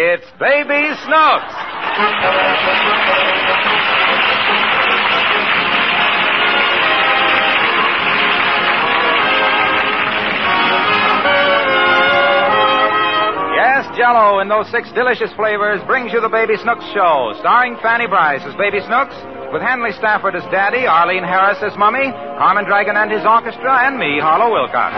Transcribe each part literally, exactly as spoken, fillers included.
It's Baby Snooks. Yes, Jell-O in those six delicious flavors brings you the Baby Snooks Show, starring Fanny Bryce as Baby Snooks, with Henley Stafford as Daddy, Arlene Harris as Mummy, Carmen Dragon and his orchestra, and me, Harlow Wilcox.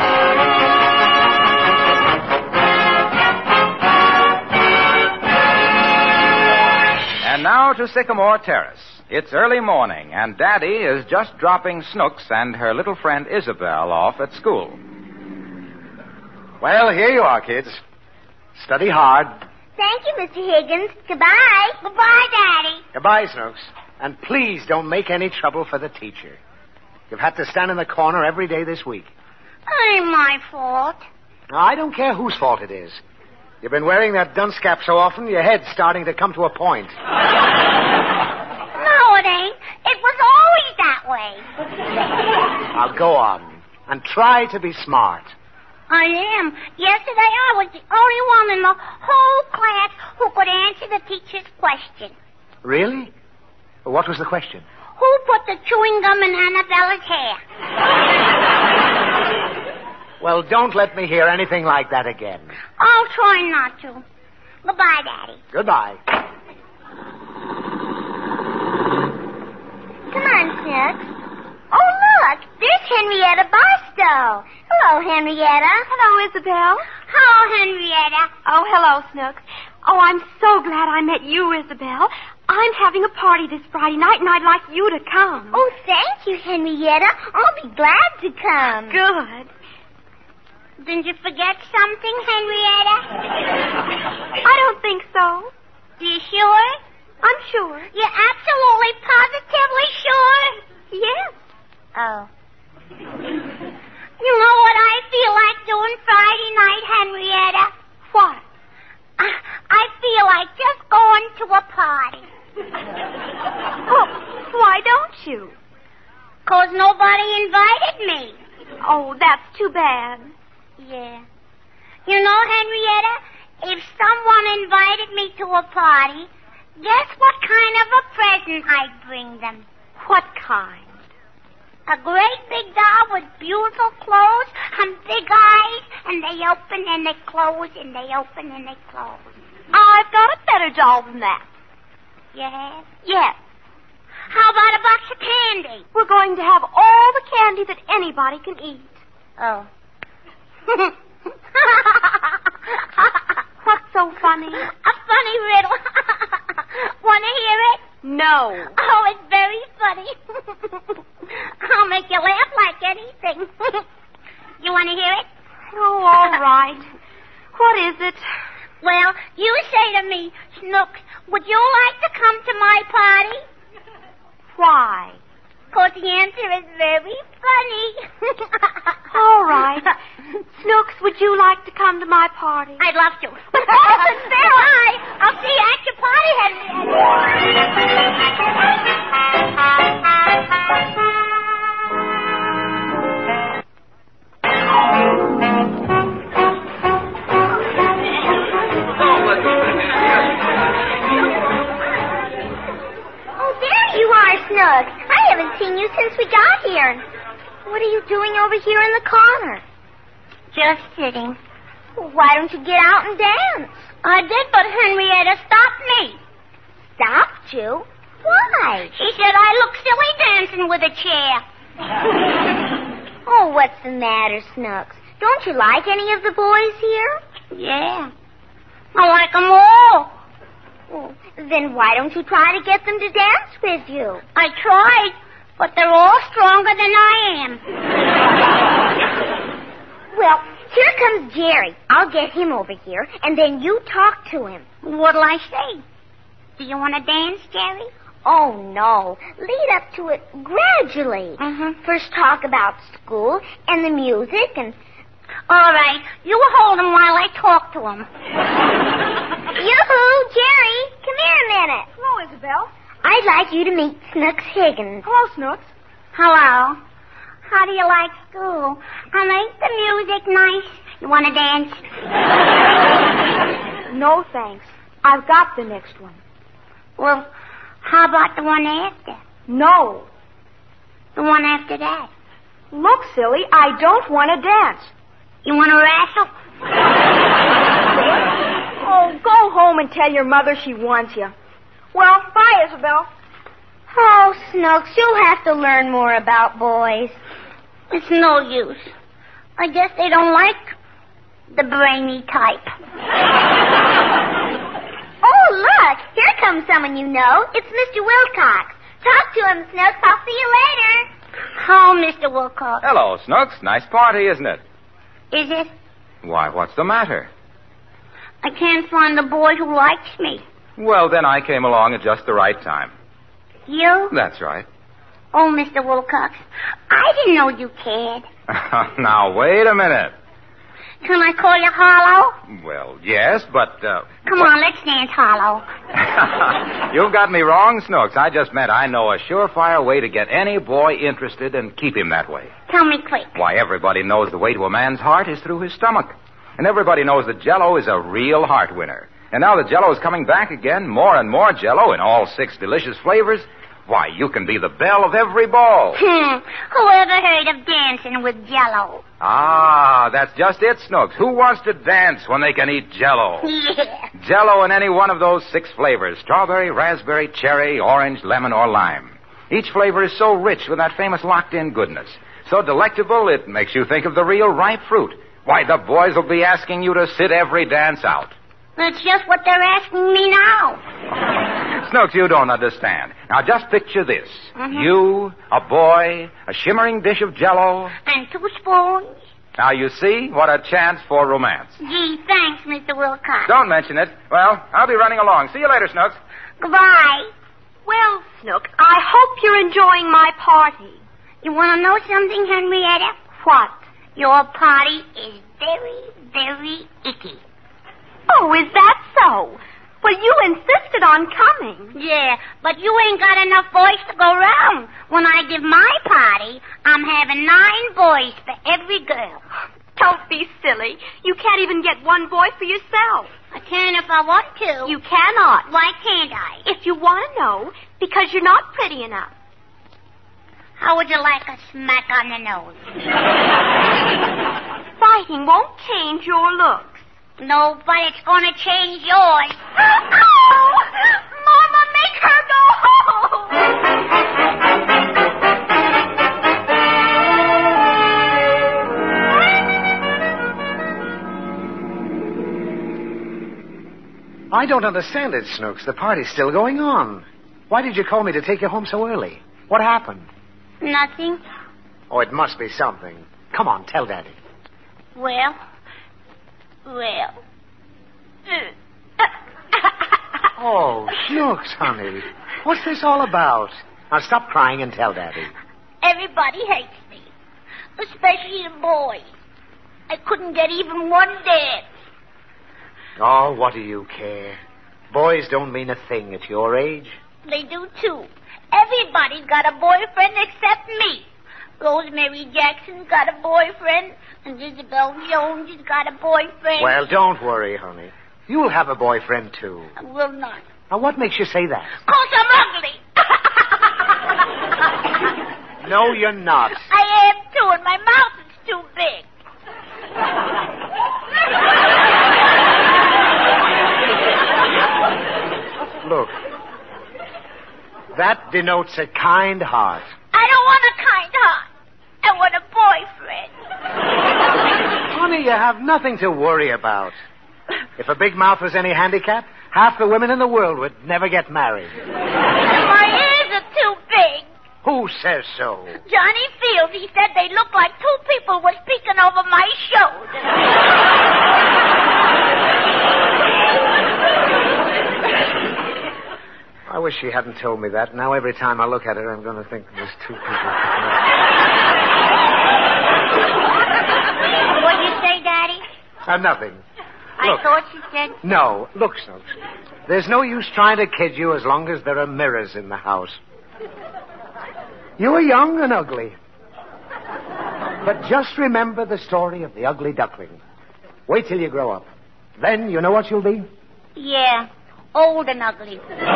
And now to Sycamore Terrace. It's early morning, and Daddy is just dropping Snooks and her little friend Isabel off at school. Well, here you are, kids. Study hard. Thank you, Mister Higgins. Goodbye. Goodbye, Daddy. Goodbye, Snooks. And please don't make any trouble for the teacher. You've had to stand in the corner every day this week. Ain't my fault. Now, I don't care whose fault it is. You've been wearing that dunce cap so often, your head's starting to come to a point. No, it ain't. It was always that way. Now, go on. And try to be smart. I am. Yesterday I was the only one in the whole class who could answer the teacher's question. Really? What was the question? Who put the chewing gum in Annabella's hair? Well, don't let me hear anything like that again. I'll try not to. Goodbye, Daddy. Goodbye. Come on, Snooks. Oh, look, there's Henrietta Barstow. Hello, Henrietta. Hello, Isabel. Hello, Henrietta. Oh, hello, Snooks. Oh, I'm so glad I met you, Isabel. I'm having a party this Friday night, and I'd like you to come. Oh, thank you, Henrietta. I'll be glad to come. Good. Didn't you forget something, Henrietta? I don't think so. You sure? I'm sure. You're absolutely positively sure? Yes. Oh. You know what I feel like doing Friday night, Henrietta? What? I, I feel like just going to a party. Well, why don't you? 'Cause nobody invited me. Oh, that's too bad. Yeah. You know, Henrietta, if someone invited me to a party, guess what kind of a present I'd bring them? What kind? A great big doll with beautiful clothes and big eyes, and they open and they close and they open and they close. I've got a better doll than that. Yes? Yes. How about a box of candy? We're going to have all the candy that anybody can eat. Oh. What's so funny? A funny riddle. Want to hear it? No. Oh, it's very funny. I'll make you laugh like anything. You want to hear it? Oh, all right. What is it? Well, you say to me, Snooks, would you like to come to my party? Why? 'Cause the answer is very funny. All right. Snooks, would you like to come to my party? I'd love to. But first, farewell. I'll see you at your party, Oh, there you are, Snooks. I haven't seen you since we got here. What are you doing over here in the corner? Just sitting. Why don't you get out and dance? I did, but Henrietta stopped me. Stopped you? Why? She said I look silly dancing with a chair. Oh, what's the matter, Snooks? Don't you like any of the boys here? Yeah. I like them all. Oh, then why don't you try to get them to dance with you? I tried, but they're all stronger than I am. Well, here comes Jerry. I'll get him over here, and then you talk to him. What'll I say? Do you want to dance, Jerry? Oh, no. Lead up to it gradually. Mm-hmm. First talk about school and the music and... All right. You hold him while I talk to him. Yoo-hoo, Jerry. Come here a minute. Hello, Isabel. I'd like you to meet Snooks Higgins. Hello, Snooks. Hello. How do you like school? And ain't the music nice? You want to dance? No, thanks. I've got the next one. Well, how about the one after? No. The one after that? Look, silly, I don't want to dance. You want to wrestle? Oh, go home and tell your mother she wants you. Well, bye, Isabel. Oh, Snooks, you'll have to learn more about boys. It's no use. I guess they don't like the brainy type. Oh, look, here comes someone you know. It's Mister Wilcox. Talk to him, Snooks. I'll see you later. Oh, Mister Wilcox. Hello, Snooks. Nice party, isn't it? Is it? Why, what's the matter? I can't find the boy who likes me. Well, then I came along at just the right time. You? That's right. Oh, Mister Wilcox, I didn't know you cared. Now, wait a minute. Can I call you Harlow? Well, yes, but... Uh, Come what... on, let's dance, Harlow. You've got me wrong, Snooks. I just meant I know a surefire way to get any boy interested and keep him that way. Tell me quick. Why, everybody knows the way to a man's heart is through his stomach. And everybody knows that Jell-O is a real heart winner. And now that Jell-O is coming back again, more and more Jell-O in all six delicious flavors, why, you can be the belle of every ball. Hmm. Who ever heard of dancing with Jell-O? Ah, that's just it, Snooks. Who wants to dance when they can eat Jell-O? Yeah. Jell-O in any one of those six flavors, strawberry, raspberry, cherry, orange, lemon, or lime. Each flavor is so rich with that famous locked-in goodness. So delectable, it makes you think of the real ripe fruit. Why, the boys will be asking you to sit every dance out. That's just what they're asking me now. Snooks, you don't understand. Now, just picture this. Mm-hmm. You, a boy, a shimmering dish of Jell-O. And two spoons. Now, you see, what a chance for romance. Gee, thanks, Mister Wilcox. Don't mention it. Well, I'll be running along. See you later, Snooks. Goodbye. Well, Snooks, I hope you're enjoying my party. You want to know something, Henrietta? What? Your party is very, very icky. Oh, is that so? Well, you insisted on coming. Yeah, but you ain't got enough boys to go round. When I give my party, I'm having nine boys for every girl. Don't be silly. You can't even get one boy for yourself. I can if I want to. You cannot. Why can't I? If you want to know, because you're not pretty enough. How would you like a smack on the nose? Fighting won't change your looks. No, but it's going to change yours. Oh! Mama, make her go home! I don't understand it, Snooks. The party's still going on. Why did you call me to take you home so early? What happened? Nothing. Oh, it must be something. Come on, tell Daddy. Well... Well... Oh, Snooks, honey. What's this all about? Now stop crying and tell Daddy. Everybody hates me. Especially the boys. I couldn't get even one dance. Oh, what do you care? Boys don't mean a thing at your age. They do, too. Everybody's got a boyfriend except me. Rosemary Jackson's got a boyfriend, and Isabel Jones has got a boyfriend. Well, don't worry, honey. You'll have a boyfriend, too. I will not. Now, what makes you say that? 'Cause I'm ugly. No, you're not. I am, too, and my mouth is too big. Look. That denotes a kind heart. I don't want a kind heart. I want a boyfriend. Honey, you have nothing to worry about. If a big mouth was any handicap, half the women in the world would never get married. And my ears are too big. Who says so? Johnny Fields, he said they looked like two people were speaking over my shoulder. I wish she hadn't told me that. Now every time I look at her, I'm going to think there's two people. What'd you say, Daddy? Uh, nothing. I Look. thought you said... No, look, Snooks. There's no use trying to kid you as long as there are mirrors in the house. You are young and ugly. But just remember the story of the ugly duckling. Wait till you grow up. Then you know what you'll be? Yeah. Old and ugly.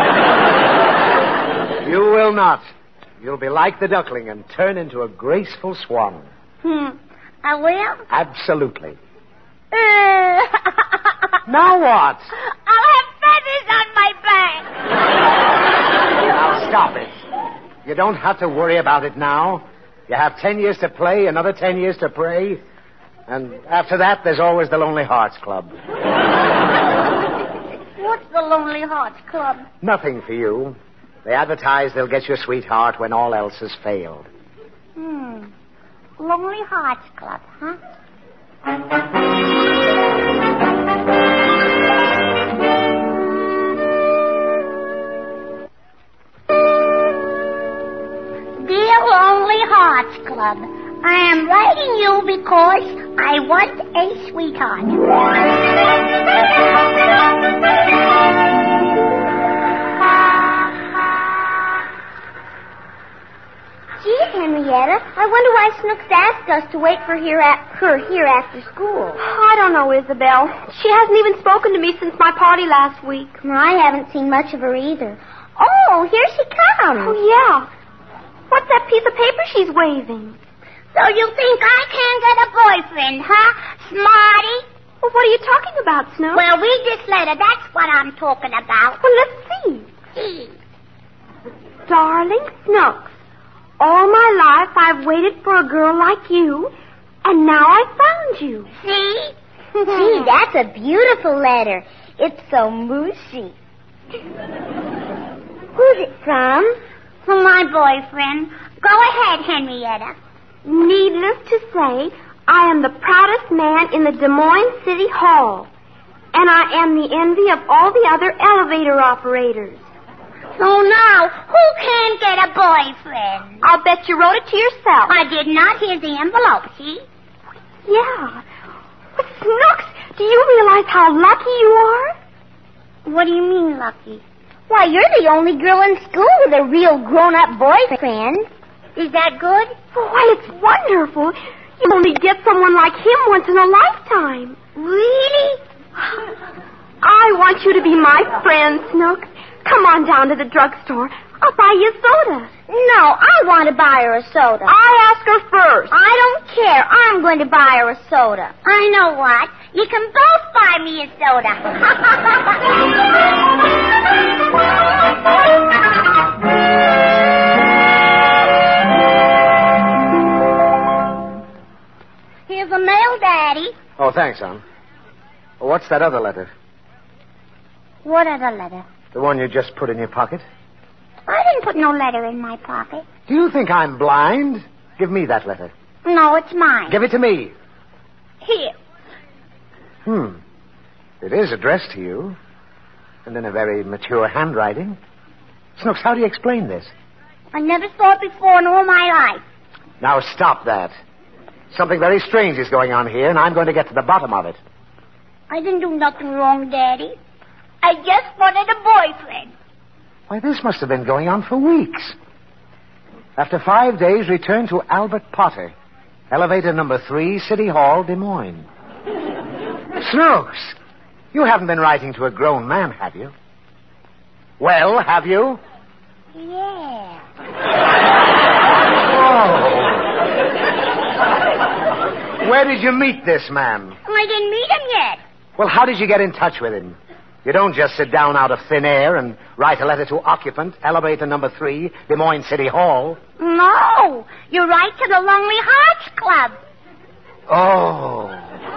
You will not. You'll be like the duckling and turn into a graceful swan. Hmm. I will? Absolutely. Uh, Now what? I'll have feathers on my back. Now stop it. You don't have to worry about it now. You have ten years to play, another ten years to pray. And after that, there's always the Lonely Hearts Club. What's the Lonely Hearts Club? Nothing for you. They advertise they'll get you a sweetheart when all else has failed. Hmm. Lonely Hearts Club, huh? Dear Lonely Hearts Club, I am writing you because I want a sweetheart. Gee, Henrietta, I wonder why Snooks asked us to wait for here at, her here after school. I don't know, Isabel. She hasn't even spoken to me since my party last week. I haven't seen much of her either. Oh, here she comes. Oh, yeah. What's that piece of paper she's waving? So you think I can't get a boyfriend, huh, Smarty? Well, what are you talking about, Snow? Well, read this letter. That's what I'm talking about. Well, let's see. See. Darling Snooks, all my life I've waited for a girl like you, and now I've found you. See? Gee, that's a beautiful letter. It's so moosey. Who's it from? From my boyfriend. Go ahead, Henrietta. Needless to say, I am the proudest man in the Des Moines City Hall, and I am the envy of all the other elevator operators. So now, who can't get a boyfriend? I'll bet you wrote it to yourself. I did not hear the envelope, see? Yeah. But Snooks, do you realize how lucky you are? What do you mean, lucky? Why, you're the only girl in school with a real grown-up boyfriend. Is that good? Why, it's wonderful. You only get someone like him once in a lifetime. Really? I want you to be my friend, Snooks. Come on down to the drugstore. I'll buy you a soda. No, I want to buy her a soda. I asked her first. I don't care. I'm going to buy her a soda. I know what. You can both buy me a soda. Here's a mail, Daddy. Oh, thanks, son. What's that other letter? What other letter? The one you just put in your pocket? I didn't put no letter in my pocket. Do you think I'm blind? Give me that letter. No, it's mine. Give it to me. Here. Hmm. It is addressed to you, and in a very mature handwriting. Snooks, how do you explain this? I never saw it before in all my life. Now stop that. Something very strange is going on here, and I'm going to get to the bottom of it. I didn't do nothing wrong, Daddy. I just wanted a boyfriend. Why, this must have been going on for weeks. After five days, return to Albert Potter, elevator number three, City Hall, Des Moines. Snooks, you haven't been writing to a grown man, have you? Well, have you? Yeah. Oh. Where did you meet this man? I didn't meet him yet. Well, how did you get in touch with him? You don't just sit down out of thin air and write a letter to occupant, elevator number three, Des Moines City Hall. No. You write to the Lonely Hearts Club. Oh.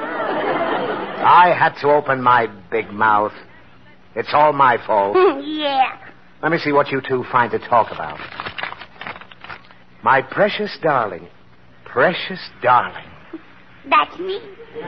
I had to open my big mouth. It's all my fault. Yeah. Let me see what you two find to talk about. My precious darling. Precious darling. That's me.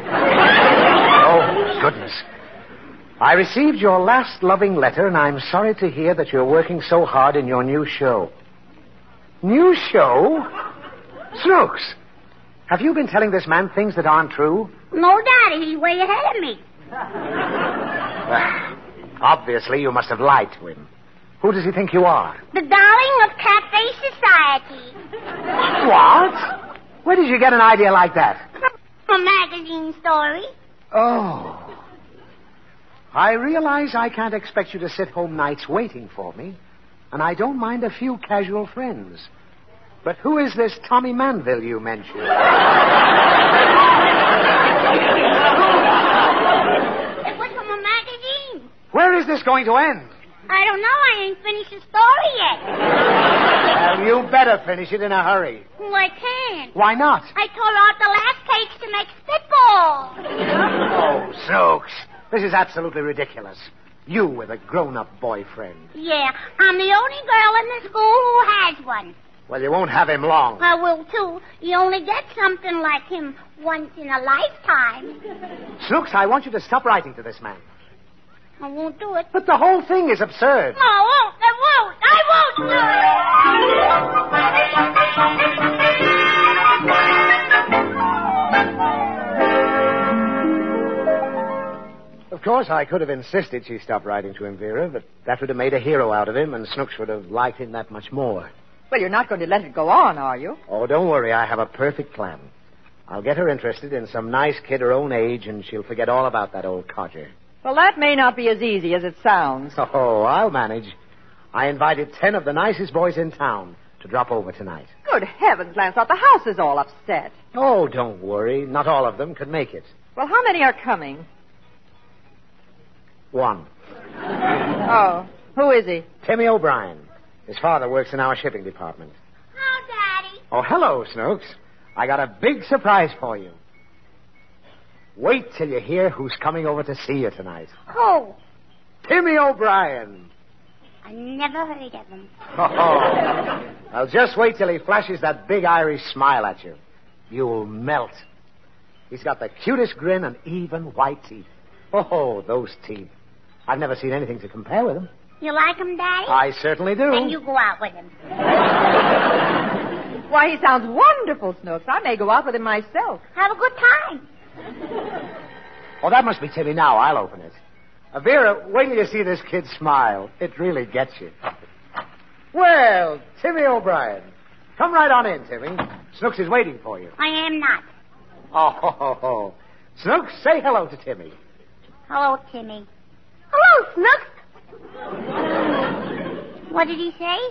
Oh, goodness. I received your last loving letter, and I'm sorry to hear that you're working so hard in your new show. New show? Snooks, have you been telling this man things that aren't true? No, Daddy. He's way ahead of me. Well, obviously, you must have lied to him. Who does he think you are? The darling of Cafe Society. What? Where did you get an idea like that? A magazine story. Oh. I realize I can't expect you to sit home nights waiting for me, and I don't mind a few casual friends. But who is this Tommy Manville you mentioned? It was from a magazine. Where is this going to end? I don't know. I ain't finished the story yet. Well, you better finish it in a hurry. Well, I can't. Why not? I tore out the last page to make spitball. Oh, Snooks. This is absolutely ridiculous. You with a grown-up boyfriend. Yeah, I'm the only girl in the school who has one. Well, you won't have him long. I will, too. You only get something like him once in a lifetime. Snooks, I want you to stop writing to this man. I won't do it. But the whole thing is absurd. No, I won't. I won't. I Of course, I could have insisted she stop writing to him, Vera, but that would have made a hero out of him, and Snooks would have liked him that much more. Well, you're not going to let it go on, are you? Oh, don't worry. I have a perfect plan. I'll get her interested in some nice kid her own age, and she'll forget all about that old codger. Well, that may not be as easy as it sounds. Oh, I'll manage. I invited ten of the nicest boys in town to drop over tonight. Good heavens, Lancelot, the house is all upset. Oh, don't worry. Not all of them could make it. Well, how many are coming? One. Oh, who is he? Timmy O'Brien. His father works in our shipping department. Oh, Daddy. Oh, hello, Snooks. I got a big surprise for you. Wait till you hear who's coming over to see you tonight. Who? Timmy O'Brien. I never heard of him. Oh. Well, just wait till he flashes that big Irish smile at you. You'll melt. He's got the cutest grin and even white teeth. Oh, those teeth. I've never seen anything to compare with them. You like him, Daddy? I certainly do. Then you go out with him. Why, he sounds wonderful, Snooks. I may go out with him myself. Have a good time. Oh, that must be Timmy now. I'll open it. Uh, Vera, wait till you see this kid smile. It really gets you. Well, Timmy O'Brien. Come right on in, Timmy. Snooks is waiting for you. I am not. Oh, ho, ho, ho. Snooks, say hello to Timmy. Hello, Timmy. Hello, Snooks. What did he say?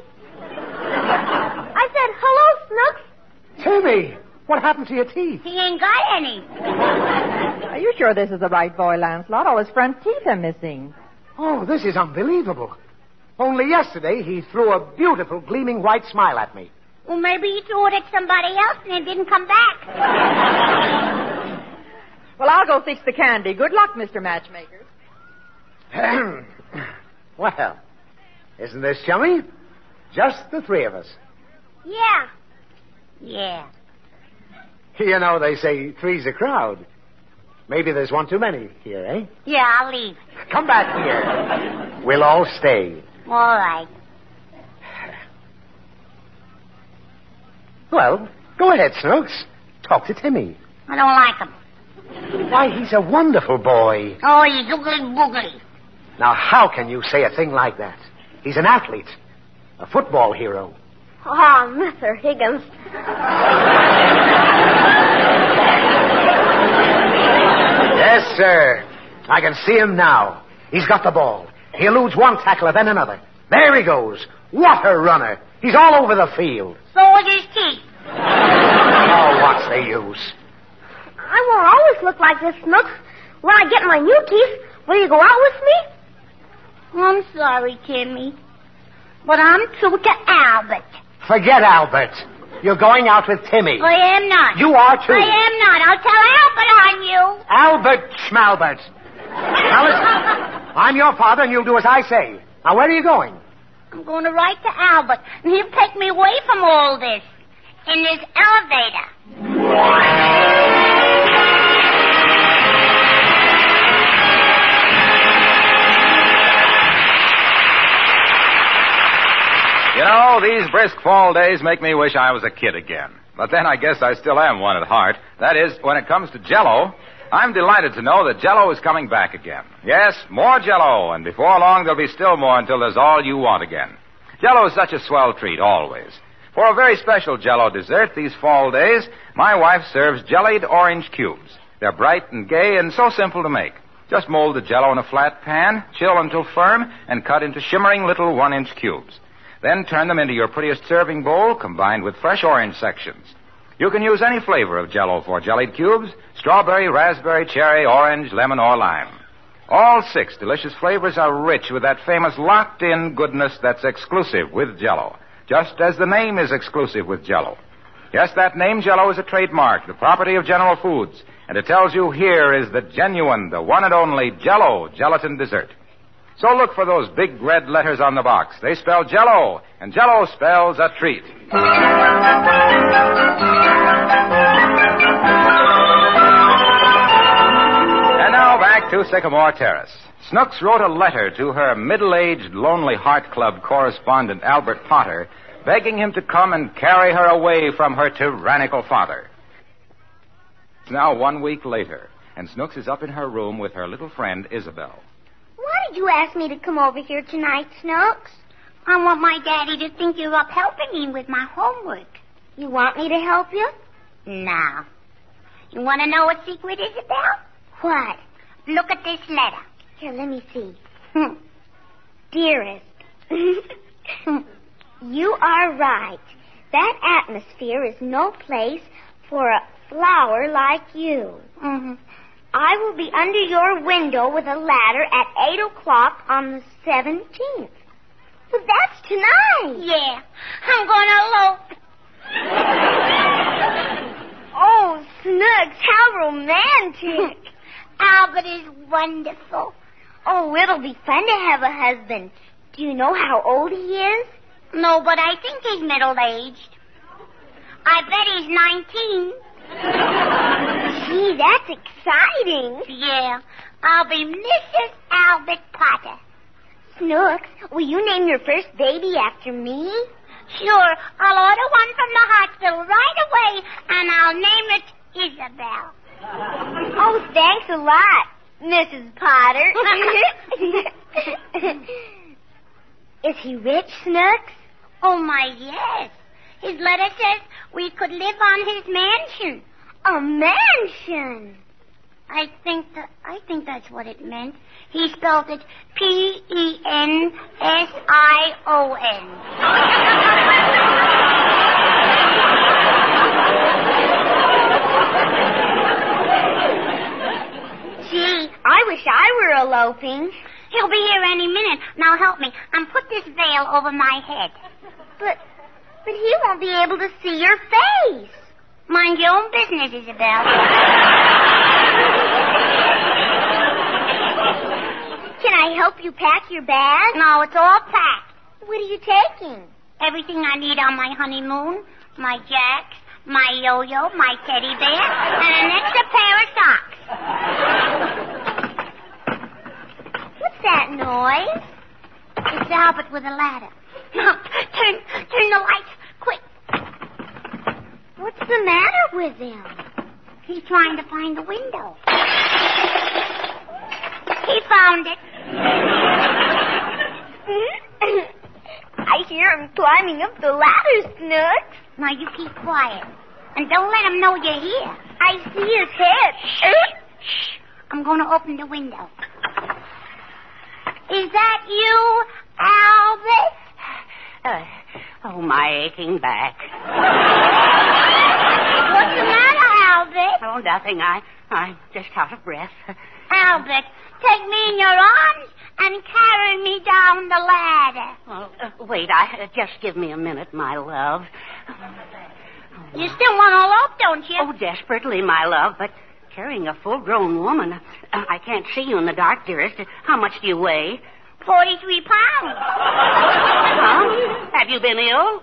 I said, hello, Snooks. Timmy, what happened to your teeth? He ain't got any. Are you sure this is the right boy, Lancelot? All his front teeth are missing. Oh, this is unbelievable. Only yesterday he threw a beautiful gleaming white smile at me. Well, maybe he threw it at somebody else and it didn't come back. Well, I'll go fix the candy. Good luck, Mister Matchmaker. Well, isn't this chummy? Just the three of us. Yeah. Yeah. You know, they say three's a crowd. Maybe there's one too many here, eh? Yeah, I'll leave. Come back here. We'll all stay. All right. Well, go ahead, Snooks. Talk to Timmy. I don't like him. Why, he's a wonderful boy. Oh, he's oogly boogly. Now, how can you say a thing like that? He's an athlete. A football hero. Oh, Mister Higgins. Yes, sir. I can see him now. He's got the ball. He eludes one tackler, then another. There he goes. What a runner. He's all over the field. So is his teeth. Oh, what's the use? I won't always look like this, Snooks. When I get my new teeth, will you go out with me? I'm sorry, Timmy. But I'm true to Albert. Forget Albert. You're going out with Timmy. I am not. You are, too. I am not. I'll tell Albert on you. Albert Schmalbert. Now, listen. I'm your father, and you'll do as I say. Now, where are you going? I'm going to write to Albert, and he'll take me away from all this. In his elevator. You know, these brisk fall days make me wish I was a kid again. But then I guess I still am one at heart. That is, when it comes to Jell-O, I'm delighted to know that Jell-O is coming back again. Yes, more Jell-O, and before long there'll be still more until there's all you want again. Jell-O is such a swell treat, always. For a very special Jell-O dessert these fall days, my wife serves jellied orange cubes. They're bright and gay and so simple to make. Just mold the Jell-O in a flat pan, chill until firm, and cut into shimmering little one-inch cubes. Then turn them into your prettiest serving bowl, combined with fresh orange sections. You can use any flavor of Jell-O for jellied cubes: strawberry, raspberry, cherry, orange, lemon, or lime. All six delicious flavors are rich with that famous locked-in goodness that's exclusive with Jell-O, just as the name is exclusive with Jell-O. Yes, that name Jell-O is a trademark, the property of General Foods, and it tells you here is the genuine, the one and only Jell-O gelatin dessert. So look for those big red letters on the box. They spell Jell-O, and Jell-O spells a treat. And now back to Sycamore Terrace. Snooks wrote a letter to her middle-aged Lonely Heart Club correspondent, Albert Potter, begging him to come and carry her away from her tyrannical father. It's now one week later, and Snooks is up in her room with her little friend, Isabel. Why did you ask me to come over here tonight, Snooks? I want my daddy to think you're up helping him with my homework. You want me to help you? No. You want to know what secret is about? What? Look at this letter. Here, let me see. Dearest, you are right. That atmosphere is no place for a flower like you. Mm-hmm. I will be under your window with a ladder at eight o'clock on the seventeenth. But that's tonight. Yeah, I'm going to elope. Oh, Snooks, how romantic. Albert is wonderful. Oh, it'll be fun to have a husband. Do you know how old he is? No, but I think he's middle-aged. I bet he's nineteen. Gee, that's exciting. Yeah, I'll be Missus Albert Potter. Snooks, will you name your first baby after me? Sure, I'll order one from the hospital right away, and I'll name it Isabel. Oh, thanks a lot, Missus Potter. Is he rich, Snooks? Oh, my, yes. His letter says we could live on his mansion. A mansion? I think that I think that's what it meant. He spelled it P E N S I O N. Gee, I wish I were eloping. He'll be here any minute. Now help me and put this veil over my head. But, but he won't be able to see your face. Mind your own business, Isabel. Can I help you pack your bag? No, it's all packed. What are you taking? Everything I need on my honeymoon. My jacks, my yo-yo, my teddy bear, and an extra pair of socks. What's that noise? It's Albert with a ladder. turn, turn the lights, quick. What's the matter with him? He's trying to find the window. He found it. I hear him climbing up the ladder, Snooks. Now you keep quiet. And don't let him know you're here. I see his head. Shh. Shh. I'm going to open the window. Is that you, Albert? Uh, oh, my aching back. What's the matter, Albert? Oh, nothing. I, I'm just out of breath. Albert, take me in your arms and carry me down the ladder. Oh, uh, wait, I, uh, just give me a minute, my love. You still want to elope, don't you? Oh, desperately, my love, but carrying a full-grown woman, uh, I can't see you in the dark, dearest. How much do you weigh? Forty-three pounds. Huh? Have you been ill?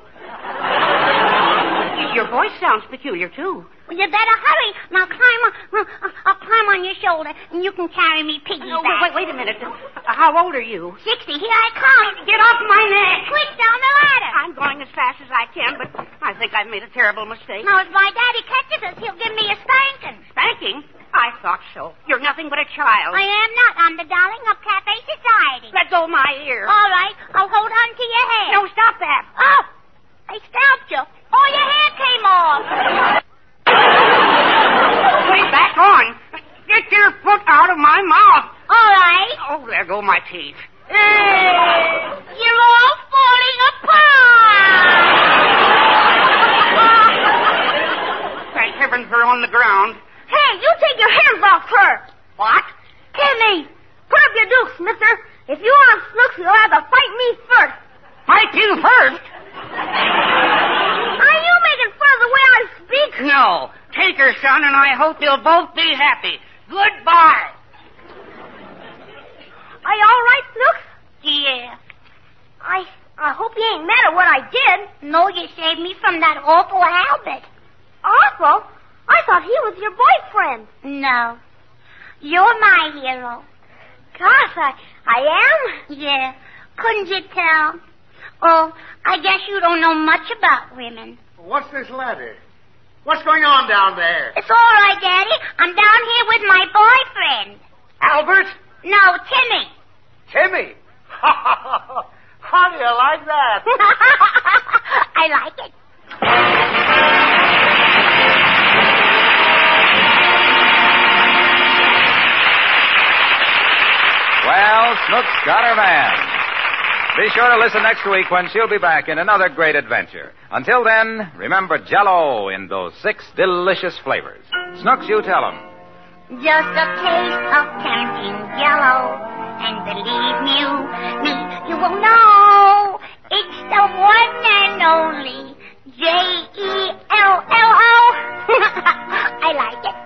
Your voice sounds peculiar, too. Well, you better hurry. Now climb on, I'll climb on your shoulder, and you can carry me piggyback. No, wait, wait, wait a minute. Uh, how old are you? Sixty. Here I come. Get off my neck. Quick, down the ladder. I'm going as fast as I can, but I think I've made a terrible mistake. Now, if my daddy catches us, he'll give me a spanking. Spanking? I thought so. You're nothing but a child. I am not. I'm the darling of Cafe Society. Let go of my ear. All right. I'll hold on to your hair. No, stop that. Oh, I scalped you. Oh, your hair came off. Wait, back on. Get your foot out of my mouth. my teeth. You're all falling apart. Thank heavens they're on the ground. Hey, you take your hands off her. What? Timmy, put up your dukes, mister. If you want Snooks, you'll have to fight me first. Fight you first? Are you making fun of the way I speak? No. Take her, son, and I hope you'll both be happy. Goodbye. Are you all right, Snooks? Yeah. I I hope you ain't mad at what I did. No, you saved me from that awful Albert. Awful? I thought he was your boyfriend. No. You're my hero. Gosh, I, I am? Yeah. Couldn't you tell? Oh, I guess you don't know much about women. What's this letter? What's going on down there? It's all right, Daddy. I'm down here with my boyfriend. Albert? No, Timmy. Timmy? How do you like that? I like it. Well, Snook's got her man. Be sure to listen next week when she'll be back in another great adventure. Until then, remember Jell-O in those six delicious flavors. Snooks, you tell 'em. Just a taste of tempting Jell-O. And believe you me, you will know it's the one and only J E L L O. I like it.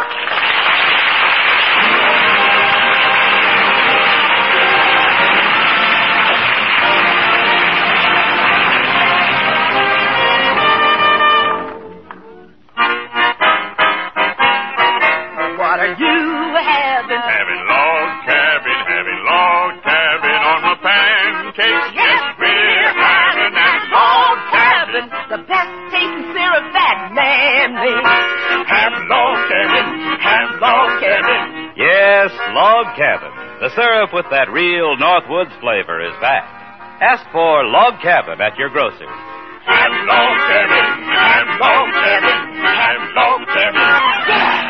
What are you having? Having log cabin, having log cabin on my pancakes. Yes, we're having that log cabin. The best tasting syrup that man made. Have log cabin, have log cabin. Yes, Log Cabin. The syrup with that real Northwoods flavor is back. Ask for Log Cabin at your grocer. Have log cabin, have log cabin, have log cabin. Yeah!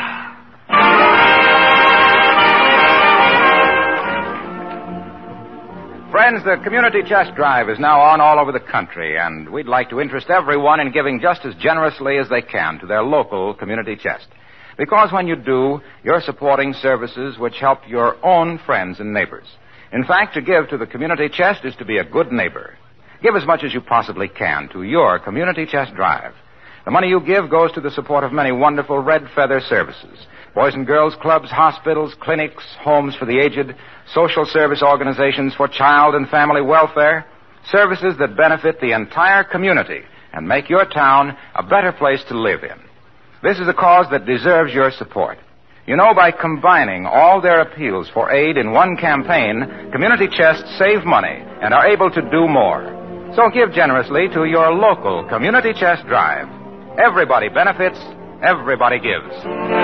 Friends, the Community Chest Drive is now on all over the country, and we'd like to interest everyone in giving just as generously as they can to their local community chest. Because when you do, you're supporting services which help your own friends and neighbors. In fact, to give to the Community Chest is to be a good neighbor. Give as much as you possibly can to your Community Chest Drive. The money you give goes to the support of many wonderful Red Feather services. Boys and girls clubs, hospitals, clinics, homes for the aged, social service organizations for child and family welfare, services that benefit the entire community and make your town a better place to live in. This is a cause that deserves your support. You know, by combining all their appeals for aid in one campaign, Community Chests save money and are able to do more. So give generously to your local Community Chest Drive. Everybody benefits, everybody gives.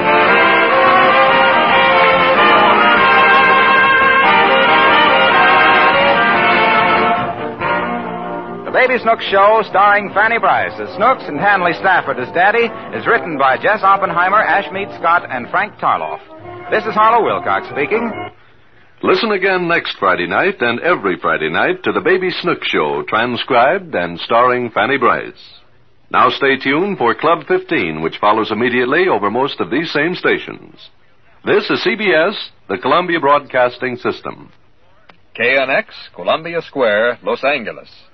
The Baby Snooks Show, starring Fanny Bryce as Snooks and Hanley Stafford as Daddy, is written by Jess Oppenheimer, Ashmead Scott, and Frank Tarloff. This is Harlow Wilcox speaking. Listen again next Friday night and every Friday night to the Baby Snooks Show, transcribed and starring Fanny Bryce. Now stay tuned for Club fifteen, which follows immediately over most of these same stations. This is C B S, the Columbia Broadcasting System. K N X, Columbia Square, Los Angeles.